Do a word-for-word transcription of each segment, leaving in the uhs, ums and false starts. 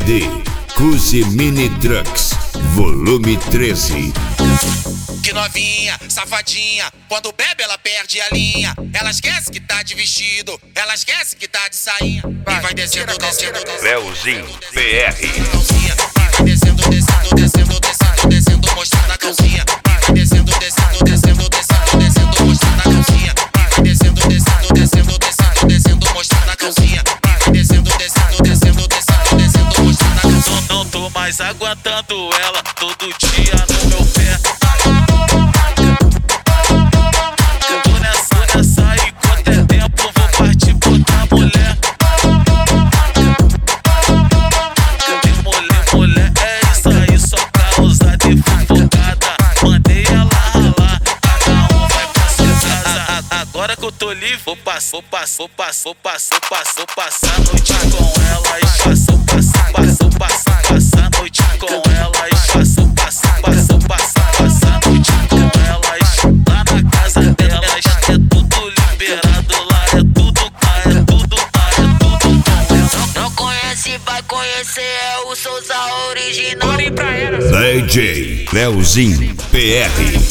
D Cusi Mini Trucks, volume treze. Que novinha, safadinha, quando bebe ela perde a linha. Ela esquece que tá de vestido, ela esquece que tá de sainha. E vai descendo, descendo, descendo. Leozinho P R. Vai descendo, descendo, descendo, descendo, descendo, mostrando a calcinha. Vai descendo, descendo, descendo, descendo, descendo, mostrando a calcinha. Vai descendo, descendo, descendo, descendo, descendo, mostrando a calcinha. Vai descendo, descendo, descendo, descendo, descendo, mostrando a calcinha. Não tô mais aguentando ela todo dia no meu pé. Tô nessa, nessa e quanto é tempo vou partir pra mulher. Mulher, mulher, é isso aí, só causa de fofocada. Mandei ela ralar, cada um vai pra sua casa. Agora que eu tô livre, vou passar, vou passar, vou passar, vou passar, vou passar, vou passar a noite com ela e passou, passou, passou, passou, passar a noite com ela e passou, passou, passou, passou, passar a noite com ela e lá na casa delas é tudo liberado, lá é tudo, lá é tudo, lá é tudo com ela. Não conhece, vai conhecer, é o Souza original. D J Leozinho P R.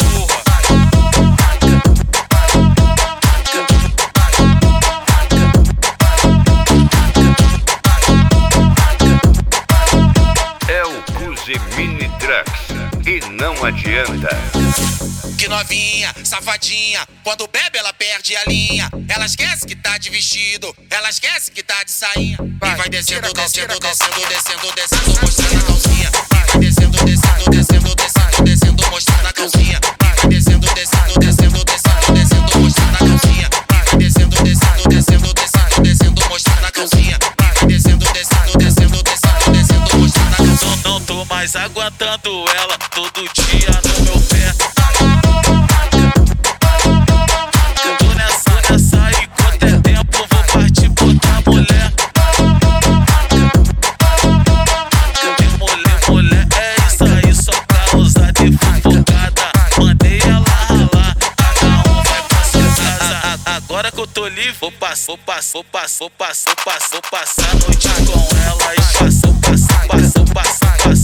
É o Cusi Mini Trucks e não adianta. Que novinha, safadinha, quando bebe ela perde a linha. Ela esquece que tá de vestido, ela esquece que tá de sainha. E vai descendo, descendo, descendo, descendo, descendo, mostrando a calcinha. Vai descendo, descendo, descendo, descendo, descendo, mostrando a calcinha. Vai descendo, descendo, descendo, descendo, descendo, mostrando a calcinha. Vai descendo, descendo, descendo, descendo, descendo, mostrando a calcinha. Vai descendo, descendo, descendo, descendo, descendo, mostrando a calcinha. Não tô mais aguentando ela todo dia no meu pé. Tô nessa, nessa e quanto é tempo vou partir pra mulher. Mulher, mulher, é isso aí, só causa de fofocada. Mandei ela ralar, cada um vai pra sua casa. Agora que eu tô livre, vou passar, vou passar, vou passar, vou passar, vou passar, vou passar a noite com ela e passou, passou, passou, passou, passou.